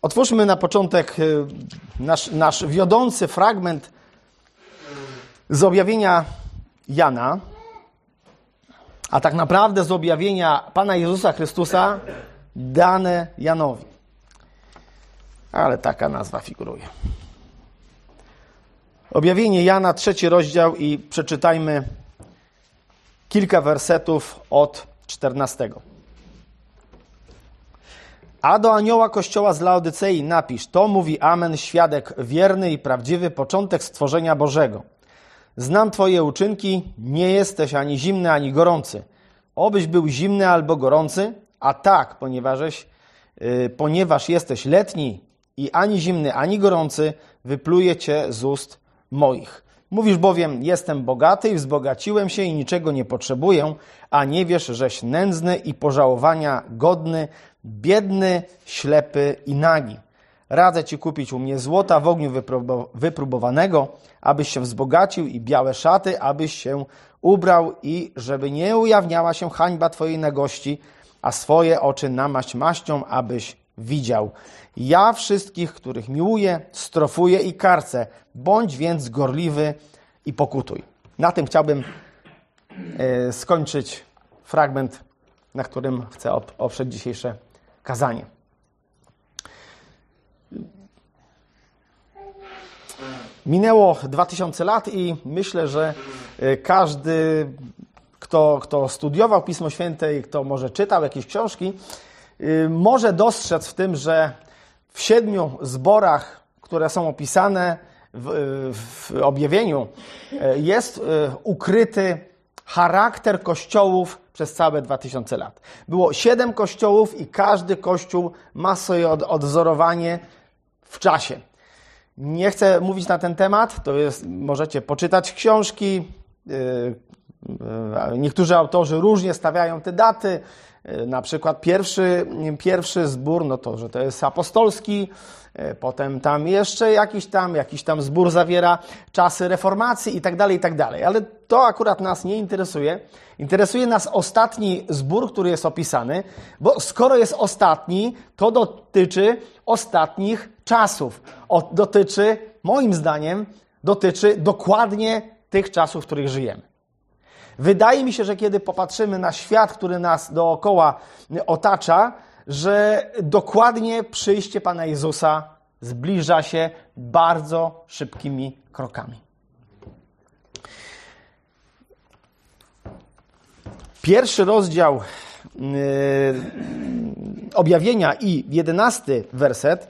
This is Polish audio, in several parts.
Otwórzmy na początek nasz wiodący fragment z objawienia Jana, a tak naprawdę z objawienia Pana Jezusa Chrystusa dane Janowi. Ale taka nazwa figuruje. Objawienie Jana, 3 rozdział i przeczytajmy kilka wersetów od 14. A do anioła kościoła z Laodycei napisz: to mówi Amen, świadek wierny i prawdziwy, początek stworzenia Bożego. Znam Twoje uczynki, nie jesteś ani zimny, ani gorący. Obyś był zimny albo gorący, a tak, ponieważ jesteś letni i ani zimny, ani gorący, wypluję Cię z ust moich. Mówisz bowiem: jestem bogaty i wzbogaciłem się i niczego nie potrzebuję, a nie wiesz, żeś nędzny i pożałowania godny, biedny, ślepy i nagi. Radzę Ci kupić u mnie złota w ogniu wypróbowanego, abyś się wzbogacił, i białe szaty, abyś się ubrał, i żeby nie ujawniała się hańba Twojej nagości, a swoje oczy namaść maścią, abyś widział. Ja wszystkich, których miłuję, strofuję i karcę. Bądź więc gorliwy i pokutuj. Na tym chciałbym skończyć fragment, na którym chcę oprzeć dzisiejsze kazanie. Minęło 2000 lat i myślę, że każdy, kto studiował Pismo Święte i kto może czytał jakieś książki, może dostrzec w tym, że w 7 zborach, które są opisane w objawieniu, jest ukryty charakter kościołów przez całe 2000 lat. Było 7 kościołów i każdy kościół ma swoje odwzorowanie w czasie. Nie chcę mówić na ten temat, możecie poczytać książki. Niektórzy autorzy różnie stawiają te daty. Na przykład pierwszy zbór, no to, że to jest apostolski, potem tam jeszcze jakiś tam zbór zawiera czasy reformacji i tak dalej, ale to akurat nas nie interesuje. Interesuje nas ostatni zbór, który jest opisany, bo skoro jest ostatni, to dotyczy ostatnich czasów. Moim zdaniem, dotyczy dokładnie tych czasów, w których żyjemy. Wydaje mi się, że kiedy popatrzymy na świat, który nas dookoła otacza, że dokładnie przyjście Pana Jezusa zbliża się bardzo szybkimi krokami. Pierwszy rozdział objawienia i 11 werset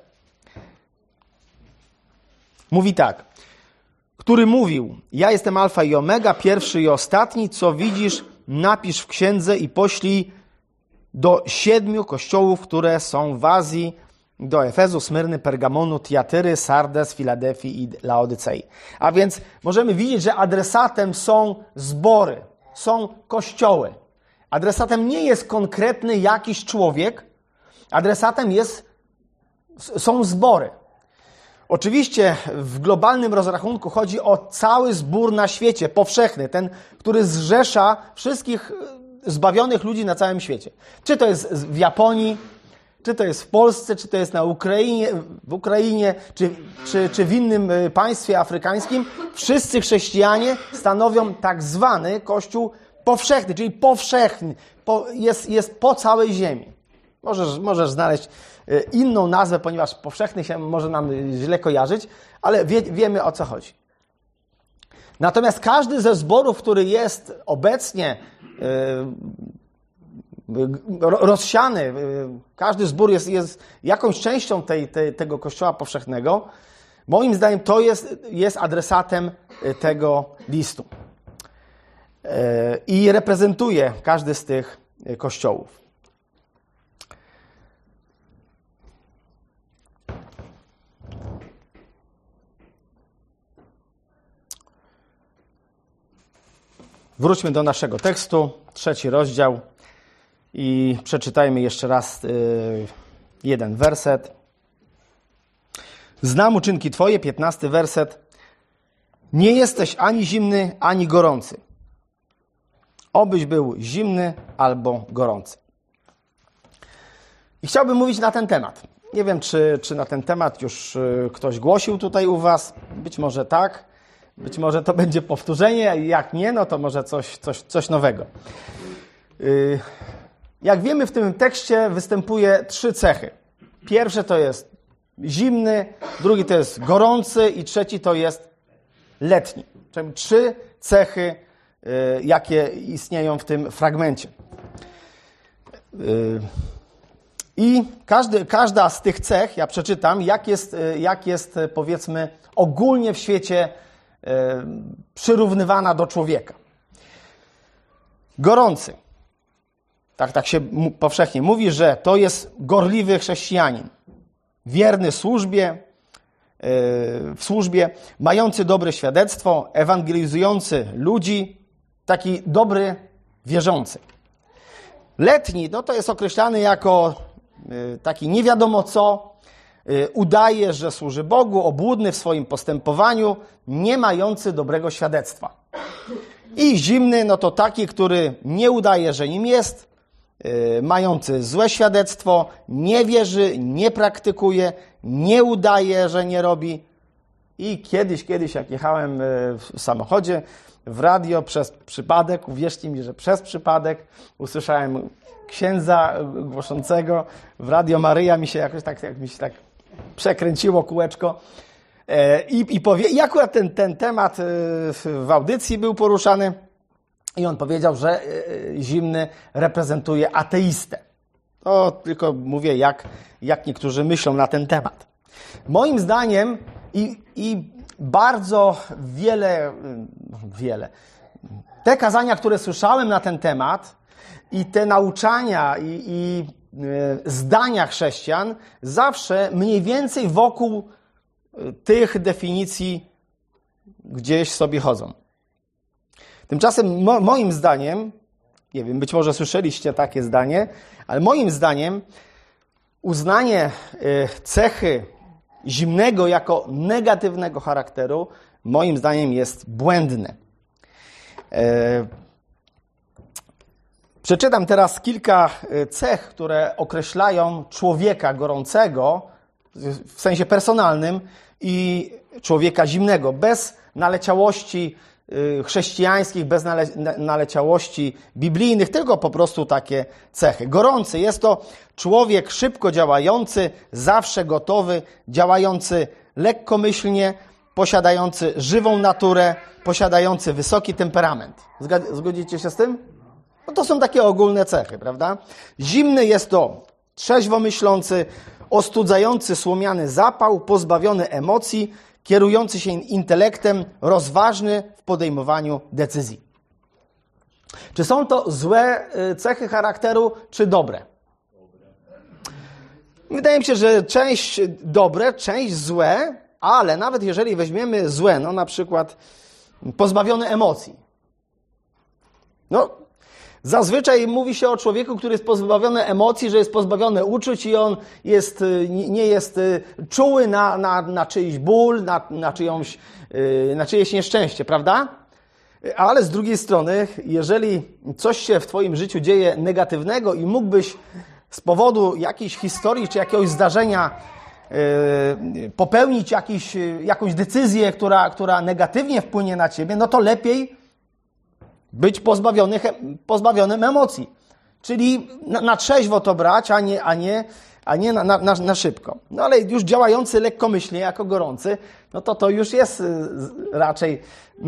mówi tak. Który mówił: ja jestem Alfa i Omega, pierwszy i ostatni, co widzisz, napisz w księdze i poślij do 7 kościołów, które są w Azji, do Efezu, Smyrny, Pergamonu, Tiatyry, Sardes, Filadelfii i Laodycei. A więc możemy widzieć, że adresatem są zbory, są kościoły. Adresatem nie jest konkretny jakiś człowiek, adresatem są zbory. Oczywiście w globalnym rozrachunku chodzi o cały zbór na świecie, powszechny, ten, który zrzesza wszystkich zbawionych ludzi na całym świecie. Czy to jest w Japonii, czy to jest w Polsce, czy to jest w Ukrainie, czy w innym państwie afrykańskim, wszyscy chrześcijanie stanowią tak zwany Kościół powszechny, czyli powszechny, jest po całej ziemi. Możesz znaleźć inną nazwę, ponieważ powszechny się może nam źle kojarzyć, ale wiemy, o co chodzi. Natomiast każdy ze zborów, który jest obecnie rozsiany, każdy zbór jest jakąś częścią tego Kościoła powszechnego, moim zdaniem to jest adresatem tego listu. I reprezentuje każdy z tych kościołów. Wróćmy do naszego tekstu, 3 rozdział i przeczytajmy jeszcze raz jeden werset. Znam uczynki Twoje, 15 werset. Nie jesteś ani zimny, ani gorący. Obyś był zimny albo gorący. I chciałbym mówić na ten temat. Nie wiem, czy na ten temat już ktoś głosił tutaj u was. Być może tak. Być może to będzie powtórzenie. Jak nie, no to może coś nowego. Jak wiemy, w tym tekście występuje 3 cechy. Pierwsze to jest zimny, drugi to jest gorący i trzeci to jest letni. Czyli 3 cechy, jakie istnieją w tym fragmencie. I każda z tych cech, ja przeczytam, jak jest powiedzmy ogólnie w świecie przyrównywana do człowieka. Gorący. Tak się powszechnie mówi, że to jest gorliwy chrześcijanin. Wierny w służbie, mający dobre świadectwo, ewangelizujący ludzi, taki dobry wierzący. Letni, no to jest określany jako taki nie wiadomo co, udaje, że służy Bogu, obłudny w swoim postępowaniu, nie mający dobrego świadectwa. I zimny, no to taki, który nie udaje, że nim jest, mający złe świadectwo, nie wierzy, nie praktykuje, nie udaje, że nie robi. I kiedyś jak jechałem w samochodzie, w radio przez przypadek, uwierzcie mi, że przez przypadek usłyszałem księdza głoszącego w Radio Maryja, mi się przekręciło kółeczko i akurat ten temat w audycji był poruszany i on powiedział, że zimny reprezentuje ateistę. To tylko mówię, jak niektórzy myślą na ten temat. Moim zdaniem i bardzo wiele, te kazania, które słyszałem na ten temat i te nauczania i zdania chrześcijan zawsze mniej więcej wokół tych definicji gdzieś sobie chodzą. Tymczasem moim zdaniem, nie wiem, być może słyszeliście takie zdanie, ale moim zdaniem uznanie cechy zimnego jako negatywnego charakteru moim zdaniem jest błędne. Przeczytam teraz kilka cech, które określają człowieka gorącego w sensie personalnym i człowieka zimnego, bez naleciałości chrześcijańskich, bez naleciałości biblijnych, tylko po prostu takie cechy. Gorący jest to człowiek szybko działający, zawsze gotowy, działający lekkomyślnie, posiadający żywą naturę, posiadający wysoki temperament. Zgodzicie się z tym? No to są takie ogólne cechy, prawda? Zimny jest to trzeźwo myślący, ostudzający słomiany zapał, pozbawiony emocji, kierujący się intelektem, rozważny w podejmowaniu decyzji. Czy są to złe cechy charakteru, czy dobre? Wydaje mi się, że część dobre, część złe, ale nawet jeżeli weźmiemy złe, no na przykład pozbawiony emocji. No, zazwyczaj mówi się o człowieku, który jest pozbawiony emocji, że jest pozbawiony uczuć i on nie jest czuły na czyjś ból, na czyjeś nieszczęście, prawda? Ale z drugiej strony, jeżeli coś się w twoim życiu dzieje negatywnego i mógłbyś z powodu jakiejś historii czy jakiegoś zdarzenia popełnić jakąś decyzję, która negatywnie wpłynie na ciebie, no to lepiej być pozbawionym emocji. Czyli na trzeźwo to brać, a nie na szybko. No ale już działający lekkomyślnie jako gorący, no to już jest raczej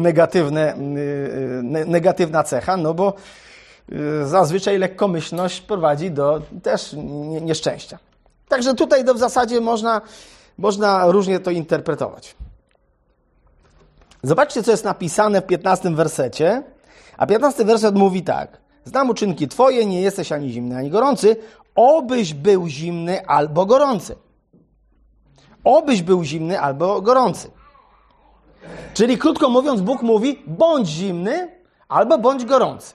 negatywna cecha, no bo zazwyczaj lekkomyślność prowadzi do też nieszczęścia. Także tutaj w zasadzie można różnie to interpretować. Zobaczcie, co jest napisane w 15 wersecie. A 15 werset mówi tak. Znam uczynki twoje, nie jesteś ani zimny, ani gorący. Obyś był zimny albo gorący. Obyś był zimny albo gorący. Czyli krótko mówiąc, Bóg mówi, bądź zimny albo bądź gorący.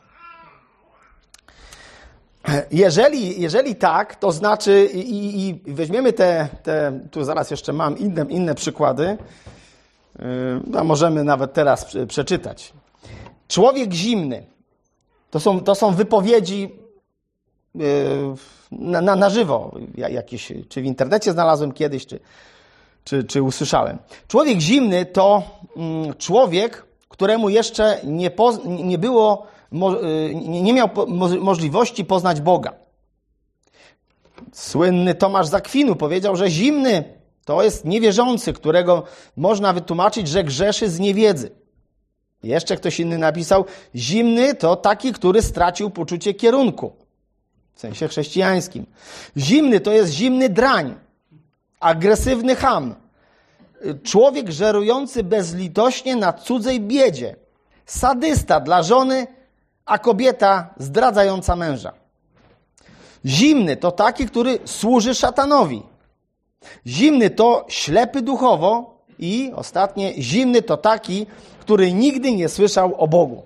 Jeżeli tak, to znaczy i weźmiemy tu zaraz jeszcze mam inne przykłady, a możemy nawet teraz przeczytać. Człowiek zimny, to są wypowiedzi na żywo. Jakieś, czy w internecie znalazłem kiedyś, czy usłyszałem. Człowiek zimny to człowiek, któremu jeszcze nie miał możliwości poznać Boga. Słynny Tomasz z Akwinu powiedział, że zimny to jest niewierzący, którego można wytłumaczyć, że grzeszy z niewiedzy. Jeszcze ktoś inny napisał, zimny to taki, który stracił poczucie kierunku, w sensie chrześcijańskim. Zimny to jest zimny drań, agresywny cham, człowiek żerujący bezlitośnie na cudzej biedzie, sadysta dla żony, a kobieta zdradzająca męża. Zimny to taki, który służy szatanowi. Zimny to ślepy duchowo i ostatnie, zimny to taki, który nigdy nie słyszał o Bogu.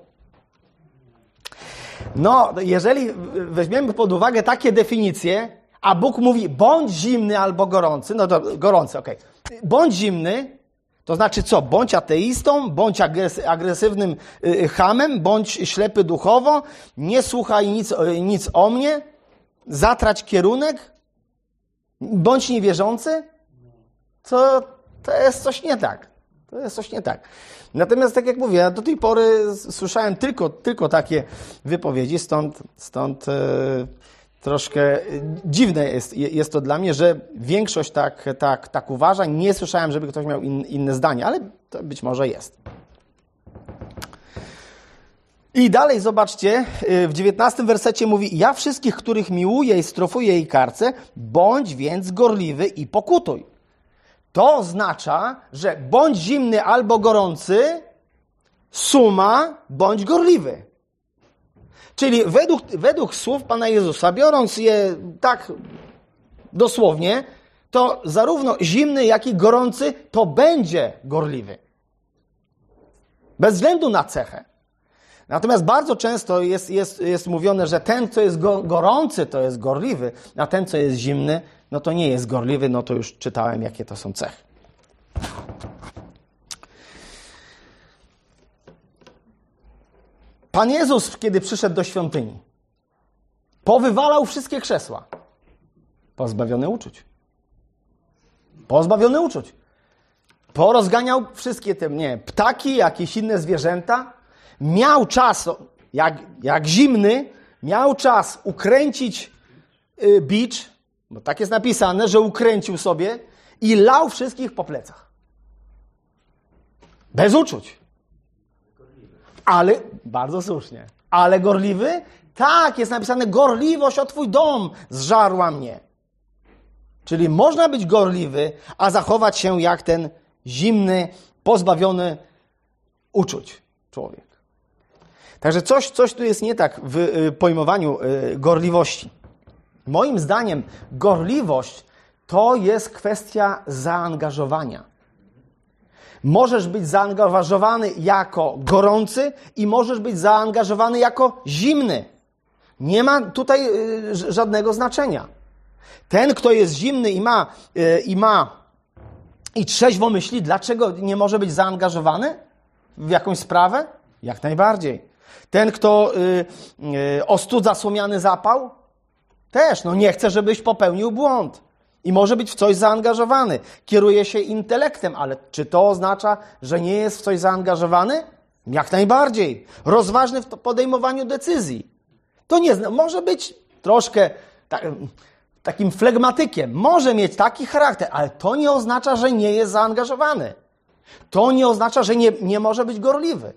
No, jeżeli weźmiemy pod uwagę takie definicje, a Bóg mówi bądź zimny albo gorący, no to gorący, okej. Bądź zimny, to znaczy co? Bądź ateistą, bądź agresywnym chamem, bądź ślepy duchowo, nie słuchaj nic o mnie, zatrać kierunek, bądź niewierzący, to jest coś nie tak. To jest coś nie tak. Natomiast tak jak mówię, ja do tej pory słyszałem tylko takie wypowiedzi, stąd troszkę dziwne jest to dla mnie, że większość tak uważa. Nie słyszałem, żeby ktoś miał inne zdanie, ale to być może jest. I dalej zobaczcie, w 19 wersecie mówi, ja wszystkich, których miłuję i strofuję i karcę, bądź więc gorliwy i pokutuj. To oznacza, że bądź zimny albo gorący, suma, bądź gorliwy. Czyli według słów Pana Jezusa, biorąc je tak dosłownie, to zarówno zimny, jak i gorący to będzie gorliwy. Bez względu na cechę. Natomiast bardzo często jest mówione, że ten, co jest gorący, to jest gorliwy, a ten, co jest zimny, no to nie jest gorliwy, no to już czytałem, jakie to są cechy. Pan Jezus, kiedy przyszedł do świątyni, powywalał wszystkie krzesła. Pozbawiony uczuć. Pozbawiony uczuć. Porozganiał wszystkie te ptaki, jakieś inne zwierzęta. Miał czas, jak zimny, miał czas ukręcić bicz, bo tak jest napisane, że ukręcił sobie i lał wszystkich po plecach. Bez uczuć. Ale, bardzo słusznie, ale gorliwy? Tak, jest napisane, gorliwość o Twój dom zżarła mnie. Czyli można być gorliwy, a zachować się jak ten zimny, pozbawiony uczuć człowiek. Także coś tu jest nie tak w pojmowaniu gorliwości. Moim zdaniem gorliwość to jest kwestia zaangażowania. Możesz być zaangażowany jako gorący i możesz być zaangażowany jako zimny. Nie ma tutaj żadnego znaczenia. Ten, kto jest zimny i trzeźwo myśli, dlaczego nie może być zaangażowany w jakąś sprawę? Jak najbardziej. Ten, kto ostudza słomiany zapał, też nie chce, żebyś popełnił błąd. I może być w coś zaangażowany. Kieruje się intelektem, ale czy to oznacza, że nie jest w coś zaangażowany? Jak najbardziej. Rozważny w podejmowaniu decyzji. To nie może być troszkę takim flegmatykiem. Może mieć taki charakter, ale to nie oznacza, że nie jest zaangażowany. To nie oznacza, że nie może być gorliwy.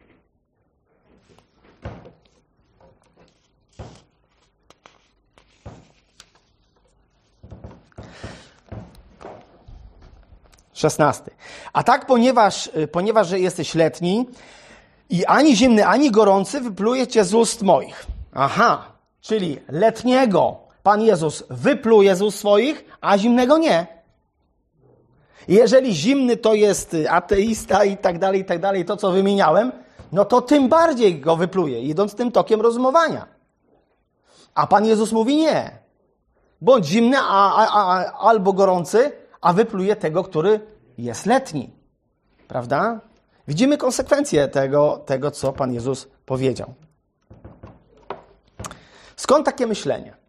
Szesnasty. A tak, ponieważ że jesteś letni i ani zimny, ani gorący, wypluje cię z ust moich. Aha, czyli letniego Pan Jezus wypluje z ust swoich, a zimnego nie. Jeżeli zimny to jest ateista i tak dalej, to co wymieniałem, no to tym bardziej go wypluje, idąc tym tokiem rozumowania. A Pan Jezus mówi nie. Bądź zimny albo gorący, a wypluje tego, który jest letni. Prawda? Widzimy konsekwencje tego, co Pan Jezus powiedział. Skąd takie myślenie?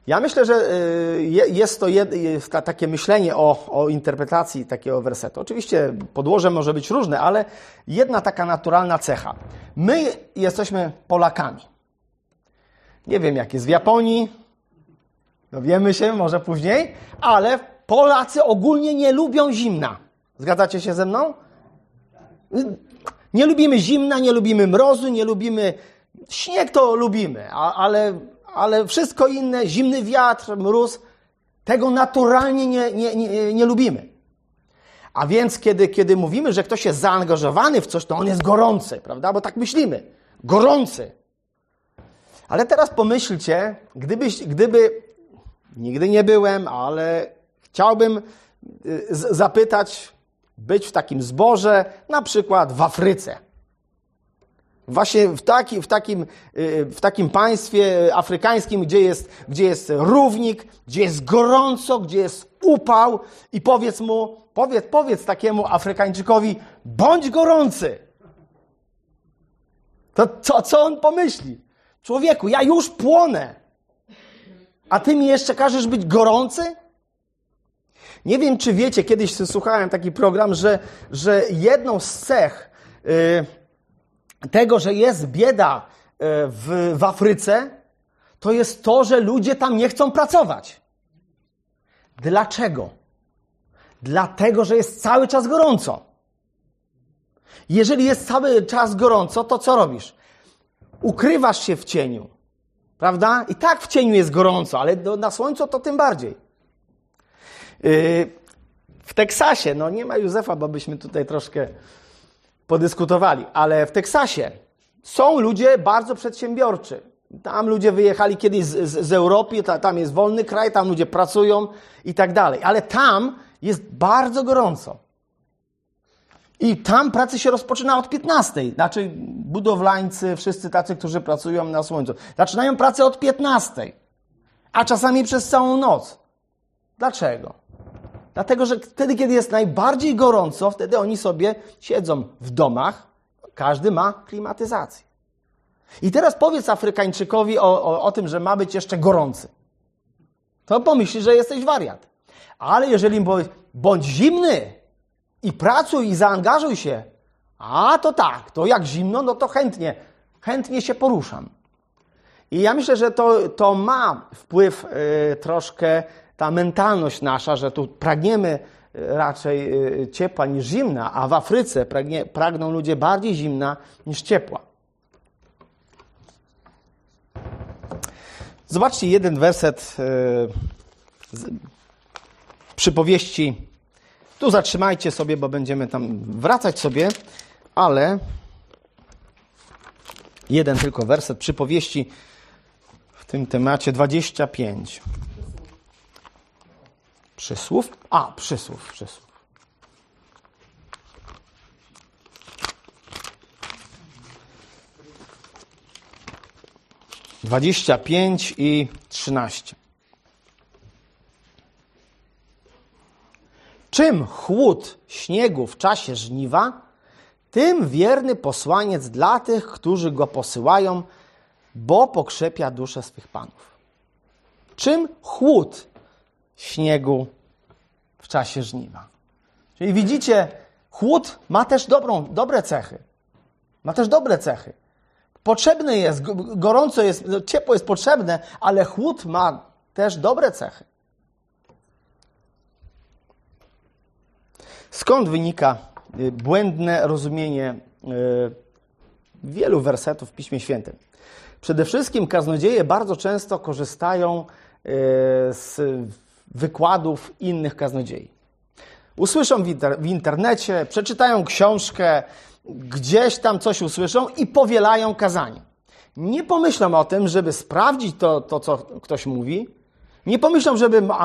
Ja myślę, że jest to takie myślenie o interpretacji takiego wersetu. Oczywiście podłoże może być różne, ale jedna taka naturalna cecha. My jesteśmy Polakami. Nie wiem, jak jest w Japonii, dowiemy się może później, ale Polacy ogólnie nie lubią zimna. Zgadzacie się ze mną? Nie lubimy zimna, nie lubimy mrozu, nie lubimy... Śnieg to lubimy, ale wszystko inne, zimny wiatr, mróz, tego naturalnie nie lubimy. A więc kiedy mówimy, że ktoś jest zaangażowany w coś, to on jest gorący, prawda? Bo tak myślimy. Gorący. Ale teraz pomyślcie, gdyby nigdy nie byłem, ale chciałbym zapytać, być w takim zborze, na przykład w Afryce. Właśnie w takim państwie afrykańskim, gdzie jest równik, gdzie jest gorąco, gdzie jest upał i powiedz takiemu Afrykańczykowi, bądź gorący. To co on pomyśli? Człowieku, ja już płonę, a ty mi jeszcze każesz być gorący? Nie wiem, czy wiecie, kiedyś słuchałem taki program, że jedną z cech tego, że jest bieda w Afryce, to jest to, że ludzie tam nie chcą pracować. Dlaczego? Dlatego, że jest cały czas gorąco. Jeżeli jest cały czas gorąco, to co robisz? Ukrywasz się w cieniu. Prawda? I tak w cieniu jest gorąco, ale na słońcu to tym bardziej. W Teksasie, no nie ma Józefa, bo byśmy tutaj troszkę podyskutowali, ale w Teksasie są ludzie bardzo przedsiębiorczy. Tam ludzie wyjechali kiedyś z Europy, tam jest wolny kraj, tam ludzie pracują i tak dalej. Ale tam jest bardzo gorąco. I tam pracy się rozpoczyna od 15. Znaczy budowlańcy, wszyscy tacy, którzy pracują na słońcu. Zaczynają pracę od 15. A czasami przez całą noc. Dlaczego? Dlatego, że wtedy, kiedy jest najbardziej gorąco, wtedy oni sobie siedzą w domach. Każdy ma klimatyzację. I teraz powiedz Afrykańczykowi o tym, że ma być jeszcze gorący. To pomyśli, że jesteś wariat. Ale jeżeli powiesz, bądź zimny i pracuj i zaangażuj się, a to tak, to jak zimno, no to chętnie się poruszam. I ja myślę, że to ma wpływ troszkę ta mentalność nasza, że tu pragniemy raczej ciepła niż zimna, a w Afryce pragną ludzie bardziej zimna niż ciepła. Zobaczcie jeden werset przypowieści. Tu zatrzymajcie sobie, bo będziemy tam wracać sobie, ale jeden tylko werset przypowieści w tym temacie 25. Przysłów? Przysłów. 25 i 13. Czym chłód śniegu w czasie żniwa, tym wierny posłaniec dla tych, którzy go posyłają, bo pokrzepia duszę swych panów. Czym chłód śniegu w czasie żniwa? Czyli widzicie, chłód ma też dobre cechy. Ma też dobre cechy. Potrzebny jest, gorąco jest, ciepło jest potrzebne, ale chłód ma też dobre cechy. Skąd wynika błędne rozumienie wielu wersetów w Piśmie Świętym? Przede wszystkim kaznodzieje bardzo często korzystają z wykładów innych kaznodziei. Usłyszą w internecie, przeczytają książkę, gdzieś tam coś usłyszą i powielają kazanie. Nie pomyślą o tym, żeby sprawdzić to co ktoś mówi. Nie pomyślą,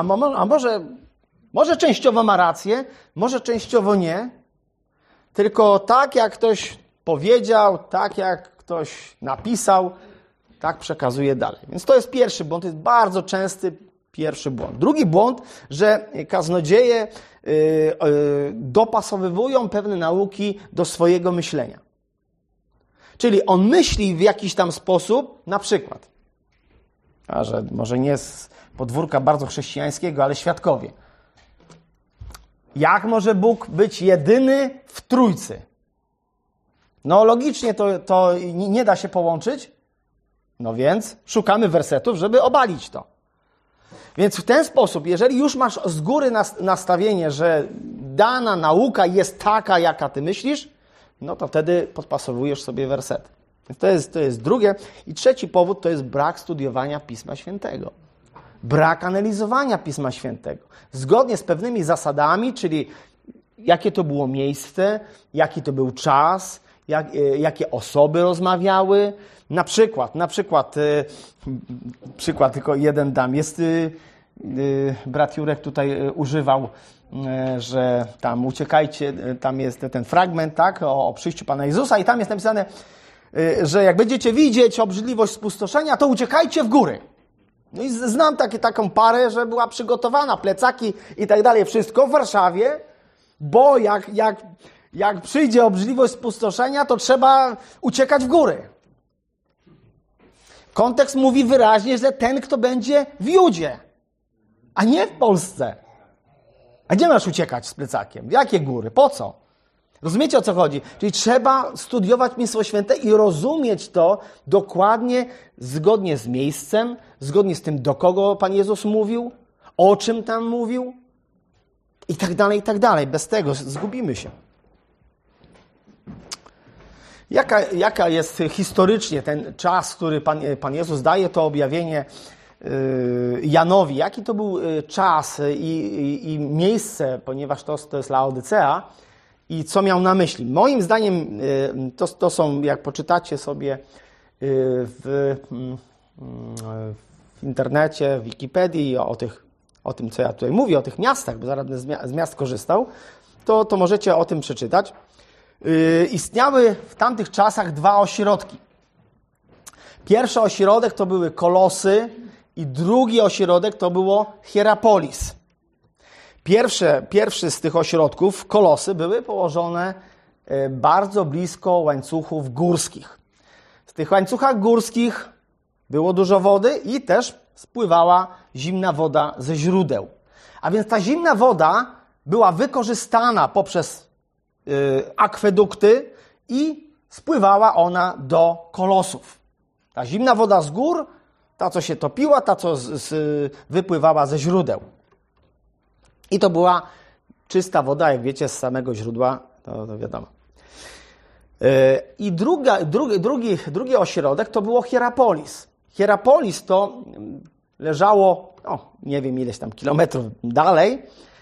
może częściowo ma rację, może częściowo nie. Tylko tak jak ktoś powiedział, tak jak ktoś napisał, tak przekazuje dalej. Więc to jest pierwszy błąd, to jest bardzo częsty pierwszy błąd. Drugi błąd, że kaznodzieje dopasowywują pewne nauki do swojego myślenia. Czyli on myśli w jakiś tam sposób, na przykład a że może nie z podwórka bardzo chrześcijańskiego, ale świadkowie. Jak może Bóg być jedyny w Trójcy? No logicznie to nie da się połączyć, no więc szukamy wersetów, żeby obalić to. Więc w ten sposób, jeżeli już masz z góry nastawienie, że dana nauka jest taka, jaka ty myślisz, no to wtedy podpasowujesz sobie wersety. Więc to jest drugie. I trzeci powód to jest brak studiowania Pisma Świętego. Brak analizowania Pisma Świętego. Zgodnie z pewnymi zasadami, czyli jakie to było miejsce, jaki to był czas, jakie osoby rozmawiały. Na przykład tylko jeden dam. Jest, brat Jurek tutaj używał, że tam uciekajcie, tam jest ten fragment, tak, o przyjściu Pana Jezusa i tam jest napisane, że jak będziecie widzieć obrzydliwość spustoszenia, to uciekajcie w góry. No i znam taką parę, że była przygotowana, plecaki i tak dalej, wszystko w Warszawie, bo jak przyjdzie obrzydliwość spustoszenia, to trzeba uciekać w góry. Kontekst mówi wyraźnie, że ten, kto będzie w Judzie, a nie w Polsce. A gdzie masz uciekać z plecakiem? W jakie góry? Po co? Rozumiecie, o co chodzi? Czyli trzeba studiować Pismo Święte i rozumieć to dokładnie, zgodnie z miejscem, zgodnie z tym, do kogo Pan Jezus mówił, o czym tam mówił i tak dalej, i tak dalej. Bez tego zgubimy się. Jaka jest historycznie ten czas, który Pan Jezus daje to objawienie Janowi? Jaki to był czas i miejsce, ponieważ to jest Laodycea i co miał na myśli? Moim zdaniem to są, jak poczytacie sobie w internecie, w Wikipedii o tym, co ja tutaj mówię, o tych miastach, bo zaraz z miast korzystał, to możecie o tym przeczytać. Istniały w tamtych czasach dwa ośrodki. Pierwszy ośrodek to były Kolosy i drugi ośrodek to było Hierapolis. Pierwszy z tych ośrodków, Kolosy, były położone bardzo blisko łańcuchów górskich. W tych łańcuchach górskich było dużo wody i też spływała zimna woda ze źródeł. A więc ta zimna woda była wykorzystana poprzez akwedukty i spływała ona do Kolosów. Ta zimna woda z gór, ta co się topiła, ta co wypływała ze źródeł. I to była czysta woda, jak wiecie, z samego źródła, to wiadomo. I drugi ośrodek to było Hierapolis. Hierapolis to leżało, nie wiem ileś tam kilometrów dalej,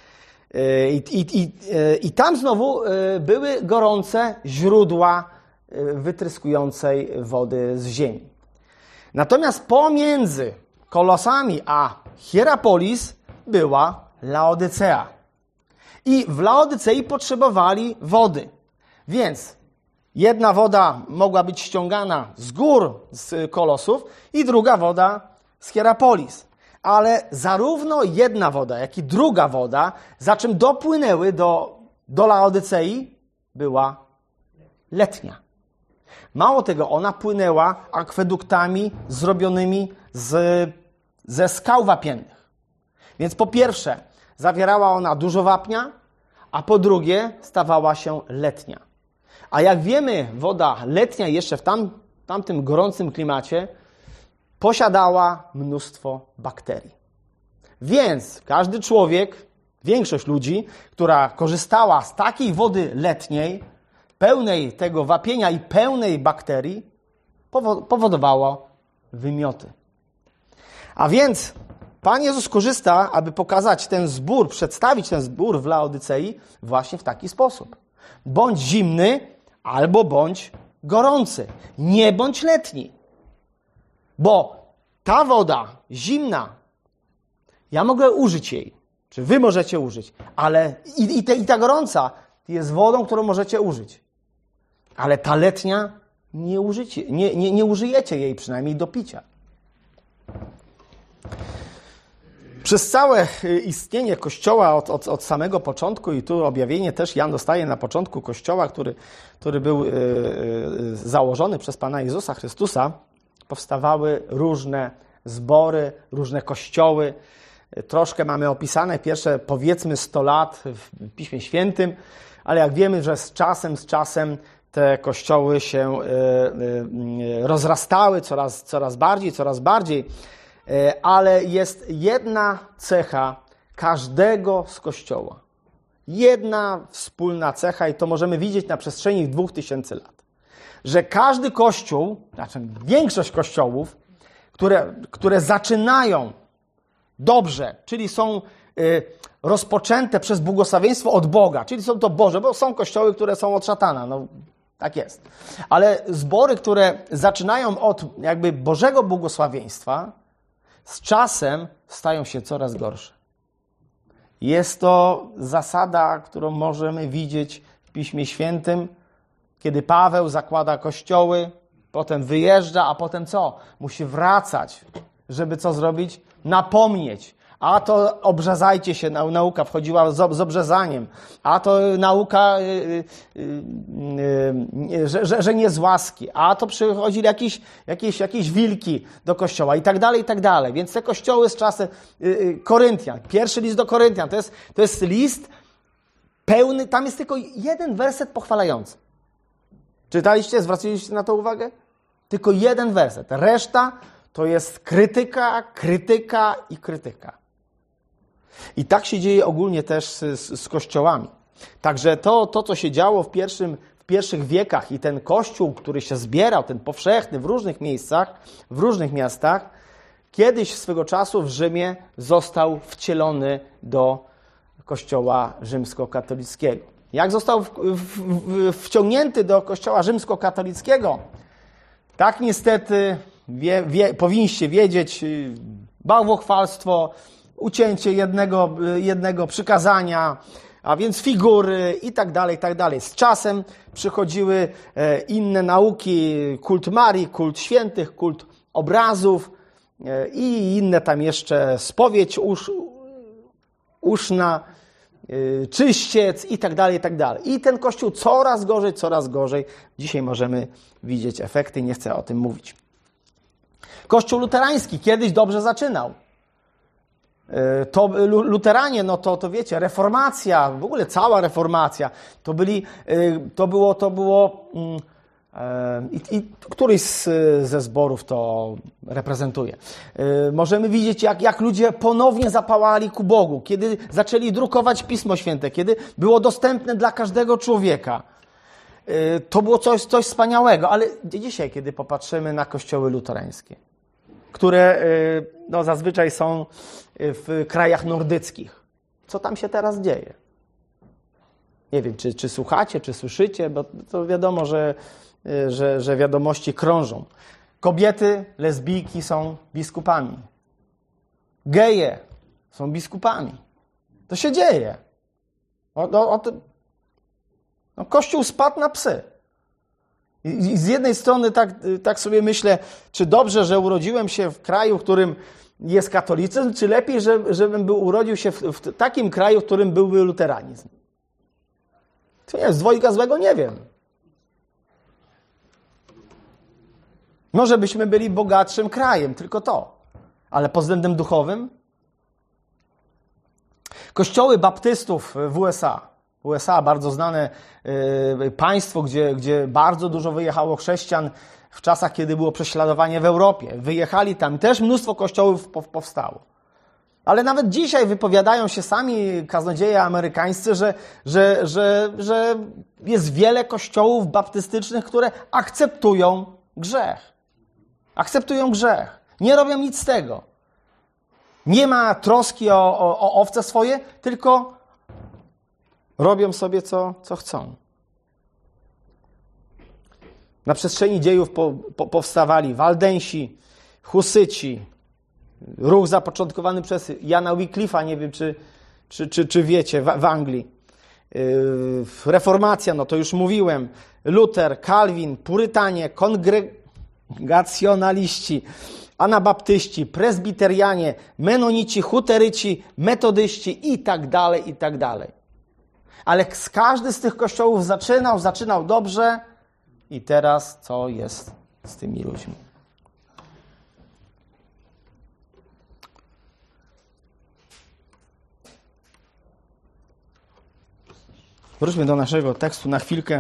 I tam znowu były gorące źródła wytryskującej wody z ziemi. Natomiast pomiędzy Kolosami a Hierapolis była Laodycea. I w Laodycei potrzebowali wody. Więc jedna woda mogła być ściągana z gór, z Kolosów i druga woda z Hierapolis. Ale zarówno jedna woda, jak i druga woda, za czym dopłynęły do Laodycei, była letnia. Mało tego, ona płynęła akweduktami zrobionymi ze skał wapiennych. Więc po pierwsze, zawierała ona dużo wapnia, a po drugie, stawała się letnia. A jak wiemy, woda letnia jeszcze w tamtym gorącym klimacie posiadała mnóstwo bakterii. Więc każdy człowiek, większość ludzi, która korzystała z takiej wody letniej, pełnej tego wapienia i pełnej bakterii, powodowało wymioty. A więc Pan Jezus korzysta, aby pokazać ten zbór, przedstawić ten zbór w Laodycei właśnie w taki sposób. Bądź zimny, albo bądź gorący. Nie bądź letni. Bo ta woda zimna, ja mogę użyć jej, czy wy możecie użyć, ale i ta gorąca jest wodą, którą możecie użyć. Ale ta letnia nie użyjecie jej przynajmniej do picia. Przez całe istnienie Kościoła od samego początku i tu objawienie też Jan dostaje na początku Kościoła, który był założony przez Pana Jezusa Chrystusa, powstawały różne zbory, różne kościoły. Troszkę mamy opisane pierwsze, powiedzmy, 100 lat w Piśmie Świętym, ale jak wiemy, że z czasem te kościoły się rozrastały coraz bardziej, ale jest jedna cecha każdego z kościoła. Jedna wspólna cecha i to możemy widzieć na przestrzeni 2000 lat. Że każdy kościół, znaczy większość kościołów, które zaczynają dobrze, czyli są rozpoczęte przez błogosławieństwo od Boga, czyli są to Boże, bo są kościoły, które są od szatana, no tak jest. Ale zbory, które zaczynają od jakby Bożego błogosławieństwa, z czasem stają się coraz gorsze. Jest to zasada, którą możemy widzieć w Piśmie Świętym, kiedy Paweł zakłada kościoły, potem wyjeżdża, a potem co? Musi wracać, żeby co zrobić? Napomnieć. A to obrzezajcie się, nauka wchodziła z obrzezaniem. A to nauka, że nie z łaski. A to przychodzili jakieś wilki do kościoła i tak dalej, i tak dalej. Więc te kościoły z czasem Koryntian, pierwszy list do Koryntian, to jest list pełny, tam jest tylko jeden werset pochwalający. Czytaliście, zwracaliście na to uwagę? Tylko jeden werset. Reszta to jest krytyka, krytyka i krytyka. I tak się dzieje ogólnie też z kościołami. Także to, co się działo w pierwszych wiekach i ten kościół, który się zbierał, ten powszechny w różnych miejscach, w różnych miastach, kiedyś swego czasu w Rzymie został wcielony do kościoła rzymskokatolickiego. Jak został wciągnięty do kościoła rzymskokatolickiego, tak niestety powinniście wiedzieć, bałwochwalstwo, ucięcie jednego przykazania, a więc figury i tak dalej, i tak dalej. Z czasem przychodziły inne nauki, kult Marii, kult świętych, kult obrazów i inne tam jeszcze, spowiedź uszna, czyściec i tak dalej, i tak dalej. I ten kościół coraz gorzej. Dzisiaj możemy widzieć efekty, nie chcę o tym mówić. Kościół luterański kiedyś dobrze zaczynał. To luteranie, no to wiecie, reformacja, w ogóle cała reformacja, to było i któryś ze zborów to reprezentuje. Możemy widzieć, jak ludzie ponownie zapałali ku Bogu, kiedy zaczęli drukować Pismo Święte, kiedy było dostępne dla każdego człowieka. To było coś wspaniałego, ale dzisiaj, kiedy popatrzymy na kościoły luterańskie, które zazwyczaj są w krajach nordyckich. Co tam się teraz dzieje? Nie wiem, czy słuchacie, czy słyszycie, bo to wiadomo, że wiadomości krążą. Kobiety, lesbijki są biskupami. Geje są biskupami. To się dzieje. Kościół spadł na psy. I z jednej strony tak sobie myślę, czy dobrze, że urodziłem się w kraju, w którym jest katolicyzm, czy lepiej, żebym urodził się w takim kraju, w którym byłby luteranizm. To nie, z dwojga złego nie wiem. Może byśmy byli bogatszym krajem, tylko to. Ale pod względem duchowym? Kościoły baptystów w USA, bardzo znane państwo, gdzie bardzo dużo wyjechało chrześcijan w czasach, kiedy było prześladowanie w Europie. Wyjechali tam, też mnóstwo kościołów powstało. Ale nawet dzisiaj wypowiadają się sami kaznodzieje amerykańscy, że jest wiele kościołów baptystycznych, które akceptują grzech. Akceptują grzech. Nie robią nic z tego. Nie ma troski o owce swoje, tylko robią sobie, co chcą. Na przestrzeni dziejów powstawali Waldensi, Husyci, ruch zapoczątkowany przez Jana Wycliffe'a, nie wiem, czy wiecie, w Anglii. Reformacja, no to już mówiłem, Luter, Calvin, Purytanie, kongregacjonaliści, anabaptyści, prezbiterianie, menonici, huteryci, metodyści i tak dalej, i tak dalej. Ale każdy z tych kościołów zaczynał dobrze i teraz co jest z tymi ludźmi? Wróćmy do naszego tekstu na chwilkę.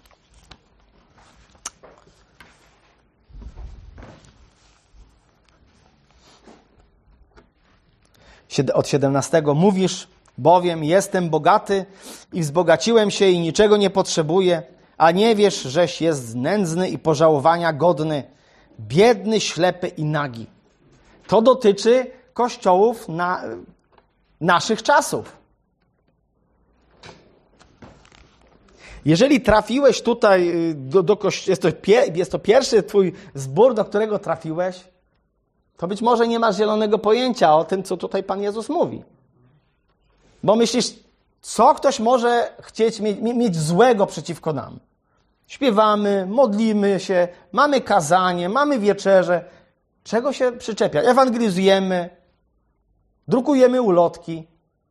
Od 17. Mówisz bowiem, jestem bogaty i wzbogaciłem się i niczego nie potrzebuję, a nie wiesz, żeś jest nędzny i pożałowania godny, biedny, ślepy i nagi. To dotyczy kościołów naszych czasów. Jeżeli trafiłeś tutaj do kościoła, jest to pierwszy twój zbór, do którego trafiłeś, to być może nie masz zielonego pojęcia o tym, co tutaj Pan Jezus mówi. Bo myślisz, co ktoś może chcieć mieć złego przeciwko nam? Śpiewamy, modlimy się, mamy kazanie, mamy wieczerze. Czego się przyczepia? Ewangelizujemy, drukujemy ulotki.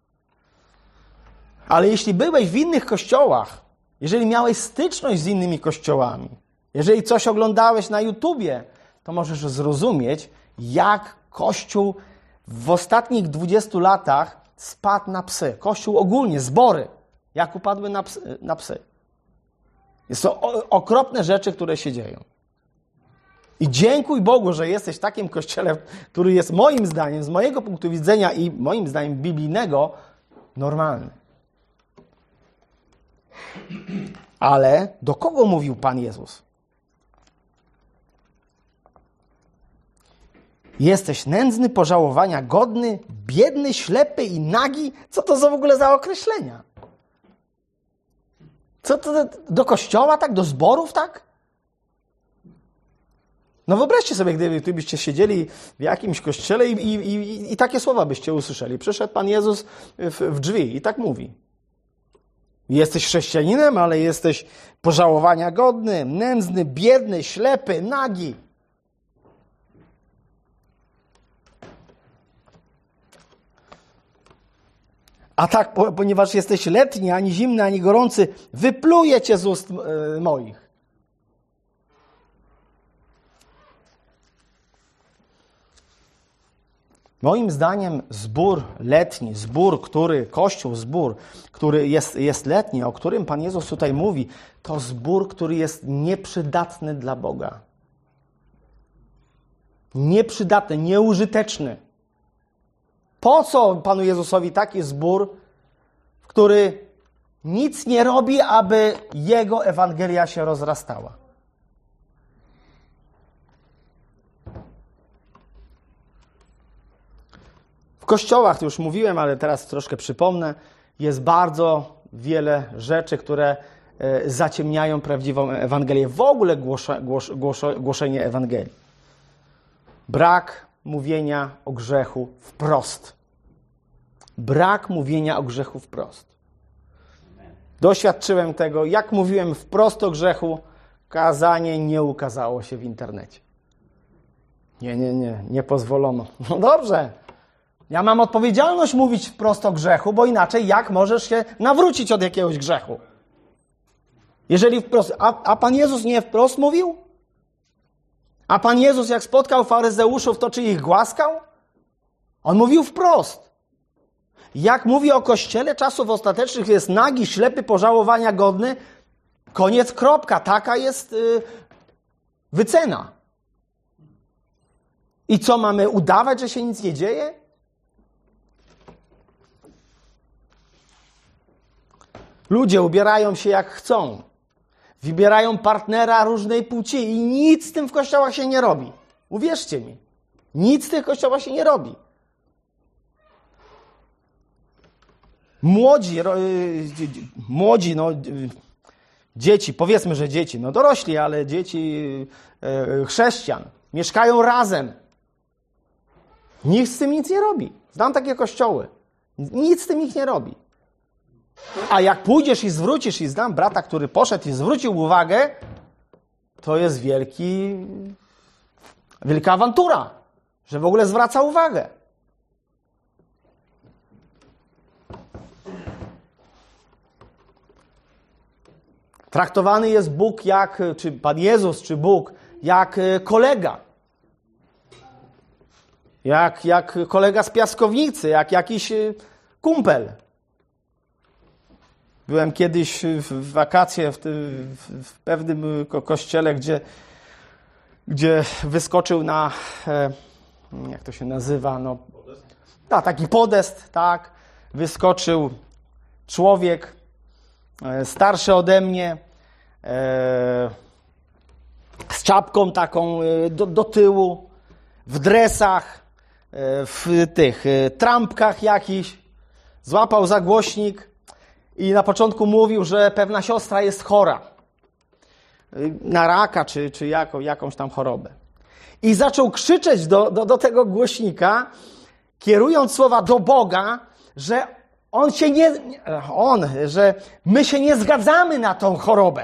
Ale jeśli byłeś w innych kościołach, jeżeli miałeś styczność z innymi kościołami, jeżeli coś oglądałeś na YouTubie, to możesz zrozumieć, jak Kościół w ostatnich 20 latach spadł na psy. Kościół ogólnie, zbory, jak upadły na psy. Jest to okropne rzeczy, które się dzieją. I dziękuj Bogu, że jesteś w takim kościele, który jest moim zdaniem, z mojego punktu widzenia i moim zdaniem biblijnego, normalny. Ale do kogo mówił Pan Jezus? Jesteś nędzny, pożałowania godny, biedny, ślepy i nagi? Co to w ogóle za określenia? Co to do kościoła tak? Do zborów tak? No wyobraźcie sobie, gdybyście siedzieli w jakimś kościele i takie słowa byście usłyszeli. Przyszedł Pan Jezus w drzwi i tak mówi. Jesteś chrześcijaninem, ale jesteś pożałowania godny, nędzny, biedny, ślepy, nagi. A tak, ponieważ jesteś letni, ani zimny, ani gorący, wypluję cię z ust moich. Moim zdaniem zbór letni, Kościół, który jest letni, o którym Pan Jezus tutaj mówi, to zbór, który jest nieprzydatny dla Boga. Nieprzydatny, nieużyteczny. Po co Panu Jezusowi taki zbór, który nic nie robi, aby Jego Ewangelia się rozrastała? W kościołach, to już mówiłem, ale teraz troszkę przypomnę, jest bardzo wiele rzeczy, które zaciemniają prawdziwą Ewangelię. W ogóle głoszenie Ewangelii. Brak mówienia o grzechu wprost. Brak mówienia o grzechu wprost. Doświadczyłem tego, jak mówiłem wprost o grzechu, kazanie nie ukazało się w internecie. Nie pozwolono. No dobrze. Ja mam odpowiedzialność mówić wprost o grzechu, bo inaczej jak możesz się nawrócić od jakiegoś grzechu? Jeżeli wprost... A Pan Jezus nie wprost mówił? A Pan Jezus jak spotkał faryzeuszów, to czy ich głaskał? On mówił wprost. Jak mówi o Kościele czasów ostatecznych, jest nagi, ślepy, pożałowania godny, koniec, kropka. Taka jest wycena. I co, mamy udawać, że się nic nie dzieje? Ludzie ubierają się jak chcą. Wybierają partnera różnej płci i nic z tym w kościołach się nie robi. Uwierzcie mi. Nic w tych kościołach się nie robi. Młodzi, dzieci, powiedzmy, że dzieci, dorośli, ale dzieci chrześcijan, mieszkają razem. Nikt z tym nic nie robi. Znam takie kościoły. Nic z tym ich nie robi. A jak pójdziesz i zwrócisz, i znam brata, który poszedł i zwrócił uwagę, to jest wielka awantura, że w ogóle zwraca uwagę. Traktowany jest Bóg czy Pan Jezus, czy Bóg, jak kolega. Jak kolega z piaskownicy, jak jakiś kumpel. Byłem kiedyś w wakacje w pewnym kościele, gdzie wyskoczył na, jak to się nazywa, no, taki podest, tak, wyskoczył człowiek starszy ode mnie, z czapką taką do tyłu, w dresach, w tych trampkach jakichś, złapał za głośnik i na początku mówił, że pewna siostra jest chora na raka czy jakąś tam chorobę. I zaczął krzyczeć do tego głośnika, kierując słowa do Boga, że że my się nie zgadzamy na tą chorobę.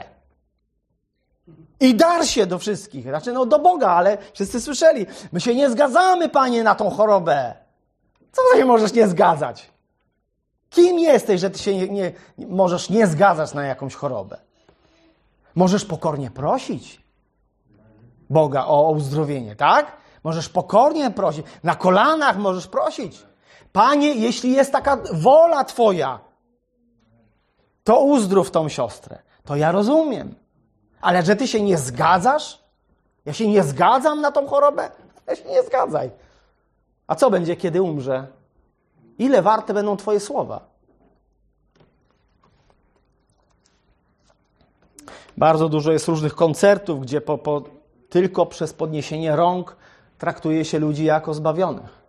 I dar się do wszystkich, raczej do Boga, ale wszyscy słyszeli, my się nie zgadzamy, Panie, na tą chorobę. Co się możesz nie zgadzać? Kim jesteś, że ty się nie możesz nie zgadzać na jakąś chorobę? Możesz pokornie prosić Boga o uzdrowienie, tak? Możesz pokornie prosić, na kolanach możesz prosić. Panie, jeśli jest taka wola Twoja, to uzdrów tą siostrę. To ja rozumiem. Ale że ty się nie zgadzasz? Ja się nie zgadzam na tą chorobę? Ja się nie zgadzaj. A co będzie, kiedy umrze? Ile warte będą Twoje słowa? Bardzo dużo jest różnych koncertów, gdzie tylko przez podniesienie rąk traktuje się ludzi jako zbawionych.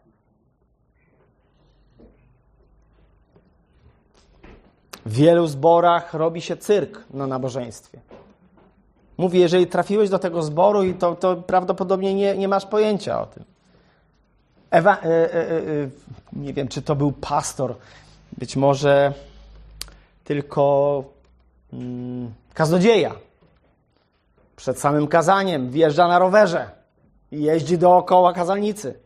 W wielu zborach robi się cyrk na nabożeństwie. Mówię, jeżeli trafiłeś do tego zboru, i to prawdopodobnie nie masz pojęcia o tym. Nie wiem, czy to był pastor, być może tylko kaznodzieja. Przed samym kazaniem wjeżdża na rowerze i jeździ dookoła kazalnicy.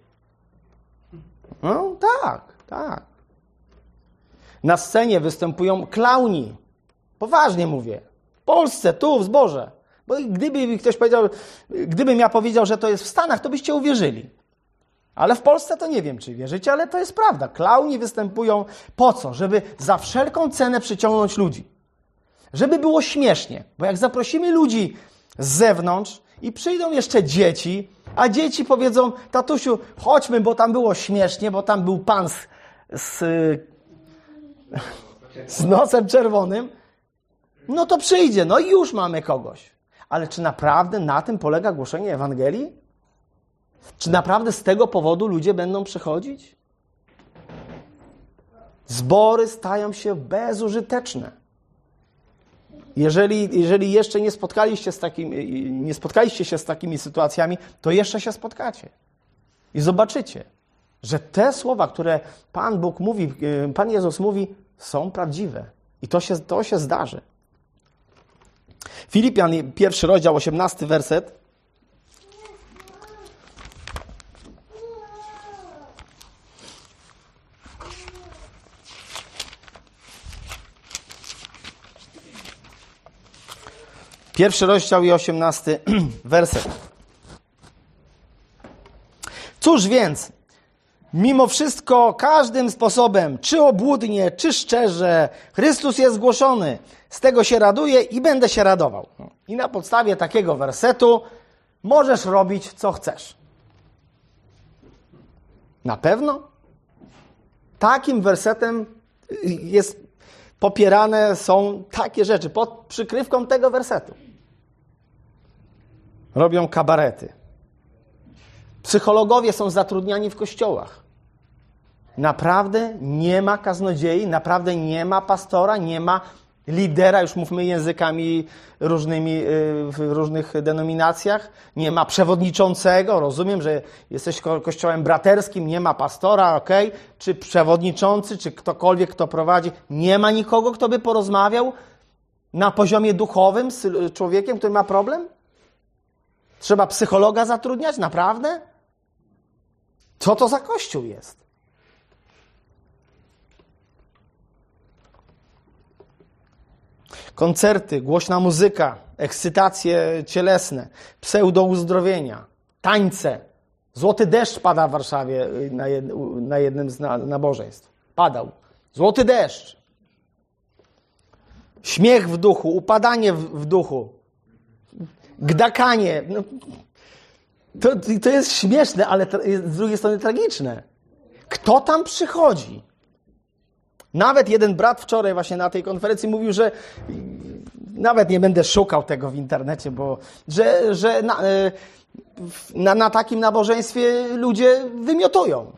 No tak. Na scenie występują klauni. Poważnie mówię. W Polsce, tu, w zborze. Bo gdybym ja powiedział, że to jest w Stanach, to byście uwierzyli. Ale w Polsce to nie wiem, czy wierzycie, ale to jest prawda. Klauni występują po co? Żeby za wszelką cenę przyciągnąć ludzi. Żeby było śmiesznie. Bo jak zaprosimy ludzi z zewnątrz i przyjdą jeszcze dzieci, a dzieci powiedzą, tatusiu, chodźmy, bo tam było śmiesznie, bo tam był pan z nosem czerwonym, no to przyjdzie, no i już mamy kogoś. Ale czy naprawdę na tym polega głoszenie Ewangelii? Czy naprawdę z tego powodu ludzie będą przychodzić? Zbory stają się bezużyteczne. Jeżeli jeszcze nie spotkaliście się z takimi sytuacjami, to jeszcze się spotkacie. I zobaczycie, że te słowa, które Pan Bóg mówi, Pan Jezus mówi, są prawdziwe. I to się zdarzy. Filipian, 1 rozdział, 18 werset. Pierwszy rozdział i 18 werset. Cóż więc, mimo wszystko, każdym sposobem, czy obłudnie, czy szczerze, Chrystus jest głoszony. Z tego się raduję i będę się radował. I na podstawie takiego wersetu możesz robić, co chcesz. Na pewno? Takim wersetem popierane są takie rzeczy pod przykrywką tego wersetu. Robią kabarety. Psychologowie są zatrudniani w kościołach. Naprawdę nie ma kaznodziei, naprawdę nie ma pastora, nie ma lidera, już mówmy językami różnymi w różnych denominacjach, nie ma przewodniczącego, rozumiem, że jesteś kościołem braterskim, nie ma pastora, okej, czy przewodniczący, czy ktokolwiek, kto prowadzi, nie ma nikogo, kto by porozmawiał na poziomie duchowym z człowiekiem, który ma problem? Trzeba psychologa zatrudniać? Naprawdę? Co to za kościół jest? Koncerty, głośna muzyka, ekscytacje cielesne, pseudouzdrowienia, tańce. Złoty deszcz pada w Warszawie na jednym z nabożeństw. Padał. Złoty deszcz. Śmiech w duchu, upadanie w duchu, gdakanie. No, to jest śmieszne, ale z drugiej strony tragiczne. Kto tam przychodzi? Nawet jeden brat wczoraj właśnie na tej konferencji mówił, że nawet nie będę szukał tego w internecie, bo że na takim nabożeństwie ludzie wymiotują.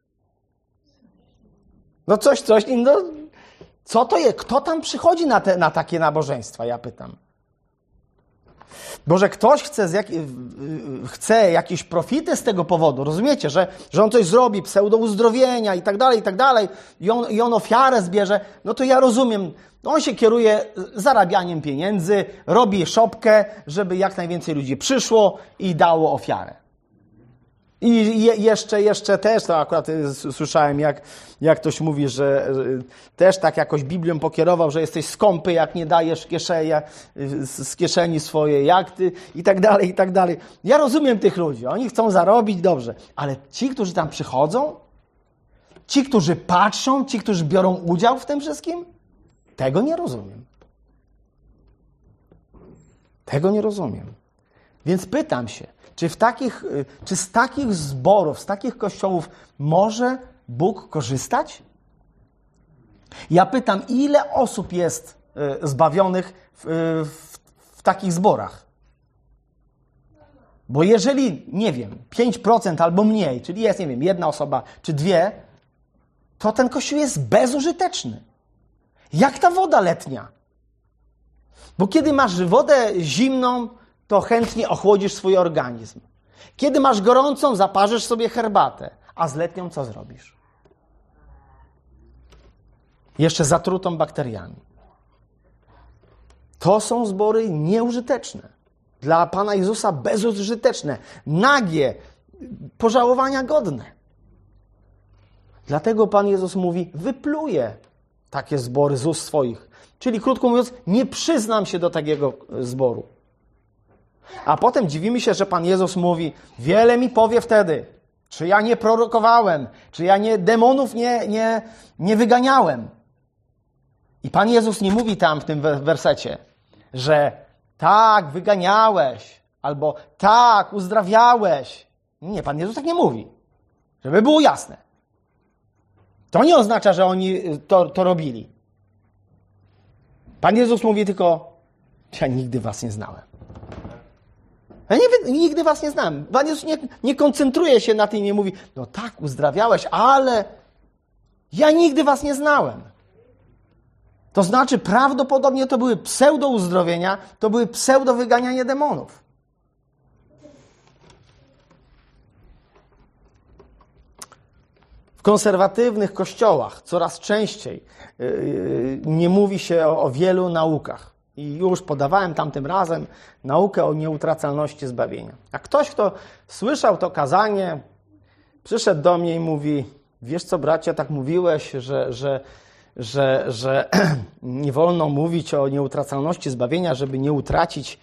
No coś, no, co to jest? Kto tam przychodzi na takie nabożeństwa, ja pytam. Bo że ktoś chce jakieś profity z tego powodu, rozumiecie, że on coś zrobi, pseudouzdrowienia i tak dalej, i on ofiarę zbierze, no to ja rozumiem, on się kieruje zarabianiem pieniędzy, robi szopkę, żeby jak najwięcej ludzi przyszło i dało ofiarę. I jeszcze też, to akurat słyszałem, jak ktoś mówi, że też tak jakoś Biblią pokierował, że jesteś skąpy, jak nie dajesz z kieszeni swojej, jak ty, i tak dalej, i tak dalej. Ja rozumiem tych ludzi, oni chcą zarobić, dobrze, ale ci, którzy tam przychodzą, ci, którzy patrzą, ci, którzy biorą udział w tym wszystkim, tego nie rozumiem. Tego nie rozumiem. Więc pytam się, czy z takich zborów, z takich kościołów może Bóg korzystać? Ja pytam, ile osób jest zbawionych w takich zborach? Bo jeżeli, nie wiem, 5% albo mniej, czyli jest, nie wiem, jedna osoba czy dwie, to ten kościół jest bezużyteczny. Jak ta woda letnia. Bo kiedy masz wodę zimną, to chętnie ochłodzisz swój organizm. Kiedy masz gorącą, zaparzysz sobie herbatę. A z letnią co zrobisz? Jeszcze zatrutą bakteriami. To są zbory nieużyteczne. Dla Pana Jezusa bezużyteczne. Nagie, pożałowania godne. Dlatego Pan Jezus mówi, wypluję takie zbory z ust swoich. Czyli krótko mówiąc, nie przyznam się do takiego zboru. A potem dziwimy się, że Pan Jezus mówi, wiele mi powie wtedy, czy ja nie prorokowałem, czy ja demonów nie wyganiałem. I Pan Jezus nie mówi tam w tym wersecie, że tak, wyganiałeś, albo tak, uzdrawiałeś. Nie, Pan Jezus tak nie mówi. Żeby było jasne. To nie oznacza, że oni to robili. Pan Jezus mówi tylko, ja nigdy was nie znałem. Ja nigdy was nie znałem. Pan Jezus nie koncentruje się na tym i nie mówi, no tak, uzdrawiałeś, ale ja nigdy was nie znałem. To znaczy prawdopodobnie to były pseudouzdrowienia, to były pseudowyganianie demonów. W konserwatywnych kościołach coraz częściej nie mówi się o wielu naukach. I już podawałem tamtym razem naukę o nieutracalności zbawienia. A ktoś, kto słyszał to kazanie, przyszedł do mnie i mówi, wiesz co, bracie, tak mówiłeś, że nie wolno mówić o nieutracalności zbawienia, żeby nie utracić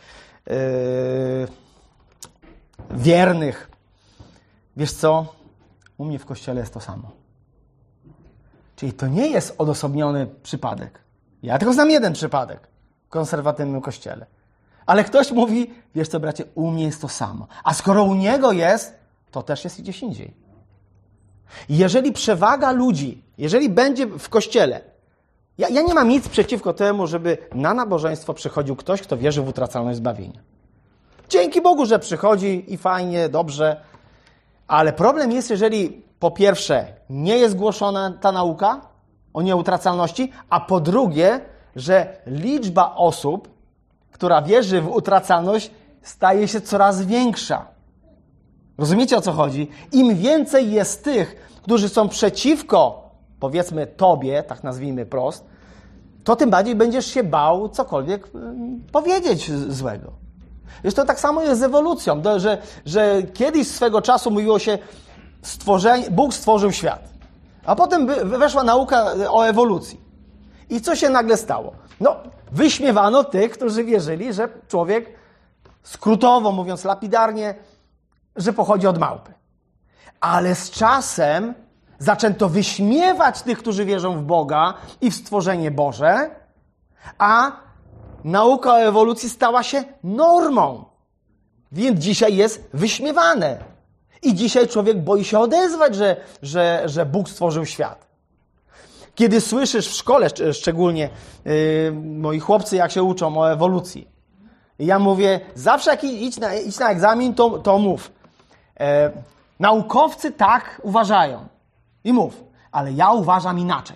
wiernych. Wiesz co, u mnie w kościele jest to samo. Czyli to nie jest odosobniony przypadek. Ja tylko znam jeden przypadek w konserwatywnym kościele. Ale ktoś mówi, wiesz co, bracie, u mnie jest to samo. A skoro u niego jest, to też jest i gdzieś indziej. I jeżeli przewaga ludzi, jeżeli będzie w kościele, ja nie mam nic przeciwko temu, żeby na nabożeństwo przychodził ktoś, kto wierzy w utracalność zbawienia. Dzięki Bogu, że przychodzi i fajnie, dobrze. Ale problem jest, jeżeli po pierwsze nie jest głoszona ta nauka o nieutracalności, a po drugie, że liczba osób, która wierzy w utracalność, staje się coraz większa. Rozumiecie, o co chodzi? Im więcej jest tych, którzy są przeciwko, powiedzmy, tobie, tak nazwijmy prost, to tym bardziej będziesz się bał cokolwiek powiedzieć złego. Wiesz, to tak samo jest z ewolucją, że kiedyś swego czasu mówiło się, Bóg stworzył świat. A potem weszła nauka o ewolucji. I co się nagle stało? No, wyśmiewano tych, którzy wierzyli, że człowiek, skrótowo mówiąc, lapidarnie, że pochodzi od małpy. Ale z czasem zaczęto wyśmiewać tych, którzy wierzą w Boga i w stworzenie Boże, A nauka o ewolucji stała się normą. Więc dzisiaj jest wyśmiewane. I dzisiaj człowiek boi się odezwać, że Bóg stworzył świat. Kiedy słyszysz w szkole, szczególnie moi chłopcy, jak się uczą o ewolucji, ja mówię, zawsze jak idź na egzamin, to mów. Naukowcy tak uważają. I mów. Ale ja uważam inaczej.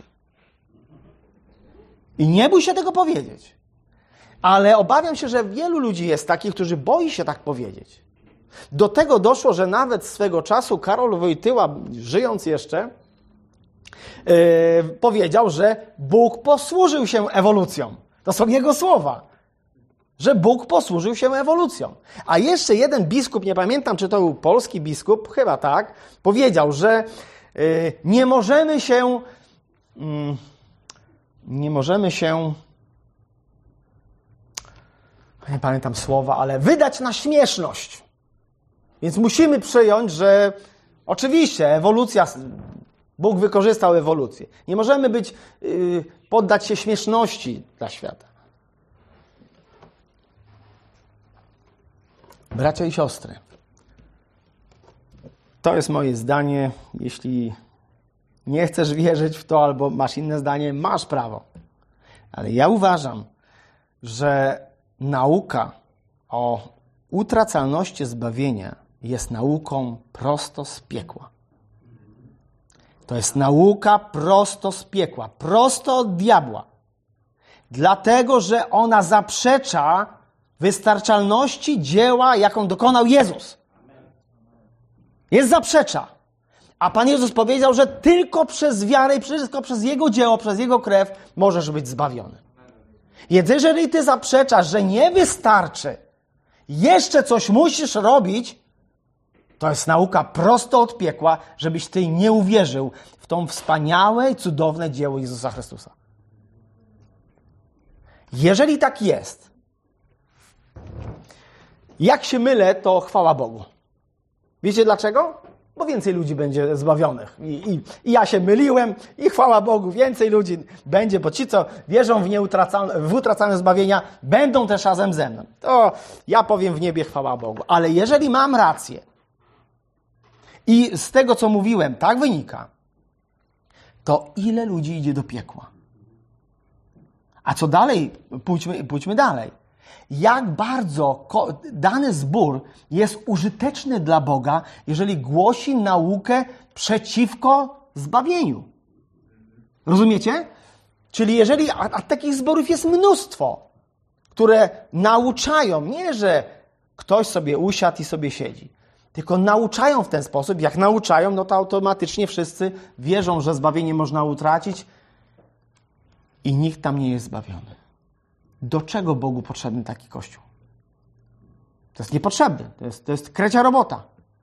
I nie bój się tego powiedzieć. Ale obawiam się, że wielu ludzi jest takich, którzy boi się tak powiedzieć. Do tego doszło, że nawet swego czasu Karol Wojtyła, żyjąc jeszcze, powiedział, że Bóg posłużył się ewolucją. To są jego słowa. Że Bóg posłużył się ewolucją. A jeszcze jeden biskup, nie pamiętam, czy to był polski biskup, chyba tak, powiedział, że nie możemy się nie pamiętam słowa, ale wydać na śmieszność. Więc musimy przyjąć, że oczywiście ewolucja, Bóg wykorzystał ewolucję. Nie możemy poddać się śmieszności dla świata. Bracia i siostry, to jest moje zdanie. Jeśli nie chcesz wierzyć w to albo masz inne zdanie, masz prawo. Ale ja uważam, że nauka o utracalności zbawienia jest nauką prosto z piekła. To jest nauka prosto z piekła, prosto od diabła. Dlatego, że ona zaprzecza wystarczalności dzieła, jaką dokonał Jezus. Jest zaprzecza. A Pan Jezus powiedział, że tylko przez wiarę i wszystko przez Jego dzieło, przez Jego krew możesz być zbawiony. Więc jeżeli ty zaprzeczasz, że nie wystarczy, jeszcze coś musisz robić, to jest nauka prosto od piekła, żebyś ty nie uwierzył w to wspaniałe i cudowne dzieło Jezusa Chrystusa. Jeżeli tak jest, jak się mylę, to chwała Bogu. Wiecie dlaczego? Bo więcej ludzi będzie zbawionych. I ja się myliłem i chwała Bogu, więcej ludzi będzie, bo ci, co wierzą w utracalne zbawienia, będą też razem ze mną. To ja powiem w niebie chwała Bogu. Ale jeżeli mam rację i z tego, co mówiłem, tak wynika, to ile ludzi idzie do piekła? A co dalej? Pójdźmy dalej. Jak bardzo dany zbór jest użyteczny dla Boga, jeżeli głosi naukę przeciwko zbawieniu. Rozumiecie? Czyli jeżeli, a takich zborów jest mnóstwo, które nauczają, nie że ktoś sobie usiadł i sobie siedzi, tylko nauczają w ten sposób. Jak nauczają, no to automatycznie wszyscy wierzą, że zbawienie można utracić i nikt tam nie jest zbawiony. Do czego Bogu potrzebny taki Kościół? To jest niepotrzebne. To jest krecia robota.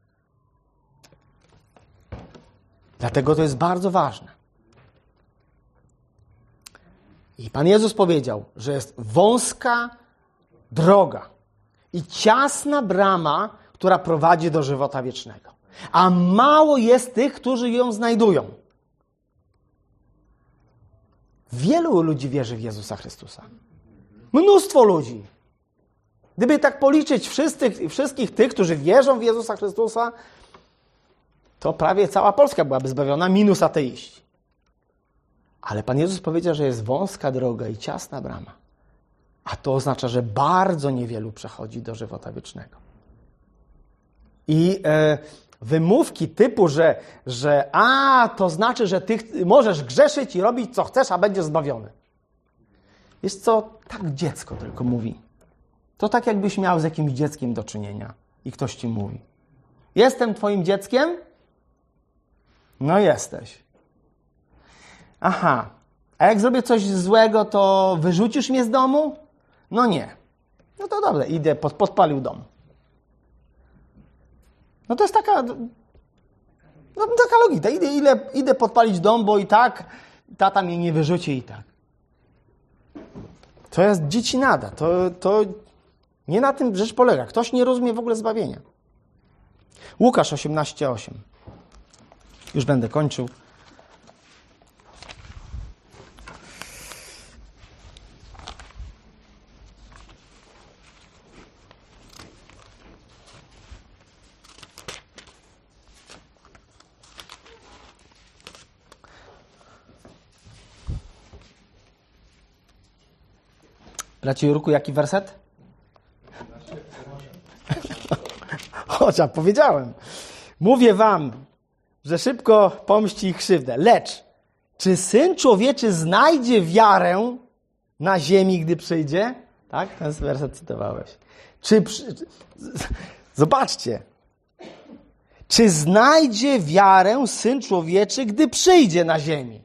Dlatego to jest bardzo ważne. I Pan Jezus powiedział, że jest wąska droga i ciasna brama, która prowadzi do żywota wiecznego. A mało jest tych, którzy ją znajdują. Wielu ludzi wierzy w Jezusa Chrystusa. Mnóstwo ludzi. Gdyby tak policzyć wszystkich tych, którzy wierzą w Jezusa Chrystusa, to prawie cała Polska byłaby zbawiona, minus ateiści. Ale Pan Jezus powiedział, że jest wąska droga i ciasna brama. A to oznacza, że bardzo niewielu przechodzi do żywota wiecznego. I wymówki typu, że to znaczy, że ty możesz grzeszyć i robić co chcesz, a będziesz zbawiony. Wiesz co, tak dziecko tylko mówi. To tak jakbyś miał z jakimś dzieckiem do czynienia i ktoś ci mówi. Jestem twoim dzieckiem? No jesteś. Aha, a jak zrobię coś złego, to wyrzucisz mnie z domu? No nie. No to dobrze, idę, podpalił dom. No to jest taka logika. Idę podpalić dom, bo i tak tata mnie nie wyrzuci i tak. To jest dziecinada. To nie na tym rzecz polega. Ktoś nie rozumie w ogóle zbawienia. Łukasz 18:8. Już będę kończył. Bracie Jurku, jaki werset? Chociaż powiedziałem. Mówię wam, że szybko pomści ich krzywdę. Lecz, czy Syn Człowieczy znajdzie wiarę na ziemi, gdy przyjdzie? Tak? Ten werset cytowałeś. Zobaczcie. Czy znajdzie wiarę Syn Człowieczy, gdy przyjdzie na ziemi?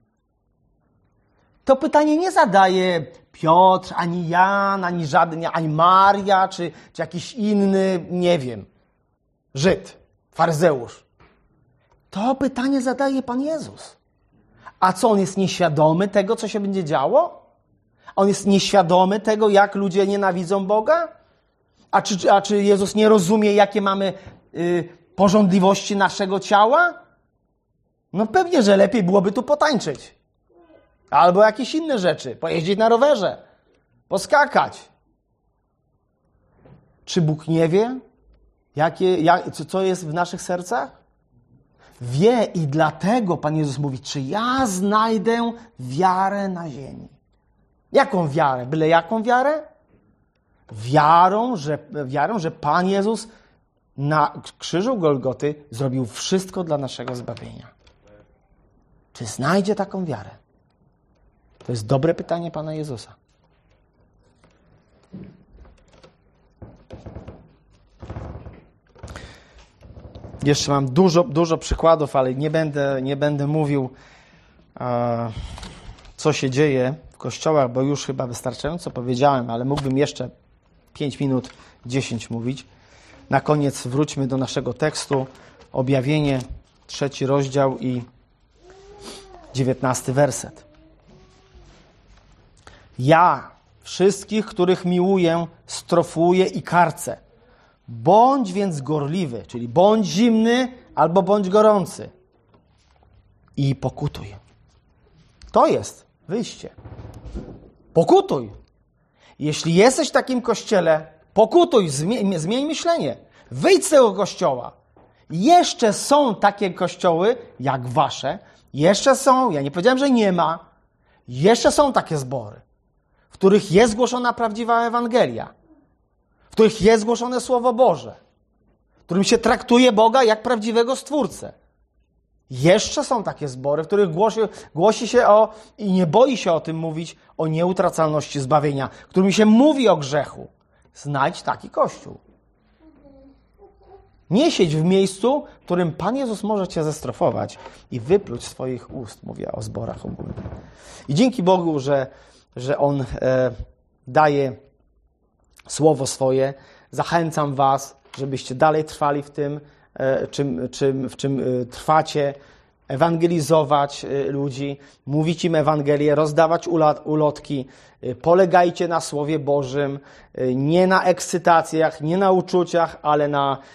To pytanie nie zadaje Piotr, ani Jan, ani Maria, czy jakiś inny, nie wiem, Żyd, faryzeusz. To pytanie zadaje Pan Jezus. A co, On jest nieświadomy tego, co się będzie działo? On jest nieświadomy tego, jak ludzie nienawidzą Boga? A czy Jezus nie rozumie, jakie mamy pożądliwości naszego ciała? No pewnie, że lepiej byłoby tu potańczyć. Albo jakieś inne rzeczy. Pojeździć na rowerze. Poskakać. Czy Bóg nie wie, co jest w naszych sercach? Wie i dlatego Pan Jezus mówi, czy ja znajdę wiarę na ziemi. Jaką wiarę? Byle jaką wiarę? Wiarą, że Pan Jezus na krzyżu Golgoty zrobił wszystko dla naszego zbawienia. Czy znajdzie taką wiarę? To jest dobre pytanie Pana Jezusa. Jeszcze mam dużo przykładów, ale nie będę mówił, co się dzieje w kościołach, bo już chyba wystarczająco powiedziałem, ale mógłbym jeszcze 5 minut, 10 mówić. Na koniec wróćmy do naszego tekstu. Objawienie, 3 rozdział i 19 werset. Ja wszystkich, których miłuję, strofuję i karcę. Bądź więc gorliwy, czyli bądź zimny albo bądź gorący. I pokutuj. To jest wyjście. Pokutuj. Jeśli jesteś w takim kościele, pokutuj, zmień myślenie. Wyjdź z tego kościoła. Jeszcze są takie kościoły jak wasze. Jeszcze są, ja nie powiedziałem, że nie ma. Jeszcze są takie zbory, w których jest głoszona prawdziwa Ewangelia. W których jest głoszone Słowo Boże. W którym się traktuje Boga jak prawdziwego Stwórcę. Jeszcze są takie zbory, w których głosi się i nie boi się o tym mówić, o nieutracalności zbawienia, w którym się mówi o grzechu. Znajdź taki kościół. Nie siedź w miejscu, w którym Pan Jezus może cię zestrofować i wypluć z swoich ust. Mówię o zborach ogólnych. I dzięki Bogu, że On daje Słowo swoje. Zachęcam was, żebyście dalej trwali w tym, w czym trwacie, ewangelizować ludzi, mówić im Ewangelię, rozdawać ulotki, polegajcie na Słowie Bożym, nie na ekscytacjach, nie na uczuciach, ale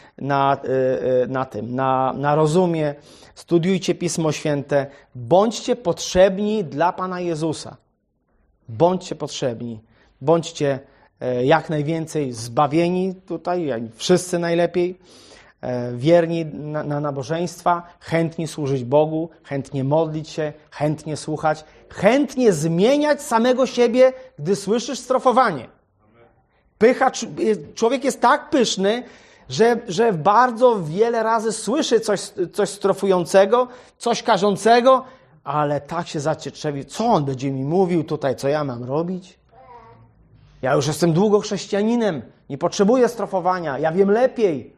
na rozumie. Studiujcie Pismo Święte, bądźcie potrzebni dla Pana Jezusa. Bądźcie potrzebni, bądźcie jak najwięcej zbawieni tutaj, wszyscy najlepiej, wierni na nabożeństwa, chętni służyć Bogu, chętnie modlić się, chętnie słuchać, chętnie zmieniać samego siebie, gdy słyszysz strofowanie. Człowiek jest tak pyszny, że bardzo wiele razy słyszy coś strofującego, coś karzącego, ale tak się zacietrzewi, co on będzie mi mówił tutaj, co ja mam robić? Ja już jestem długo chrześcijaninem, nie potrzebuję strofowania, ja wiem lepiej.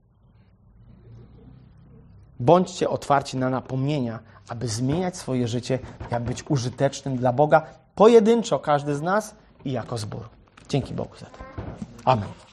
Bądźcie otwarci na napomnienia, aby zmieniać swoje życie, aby być użytecznym dla Boga, pojedynczo każdy z nas i jako zbór. Dzięki Bogu za to. Amen.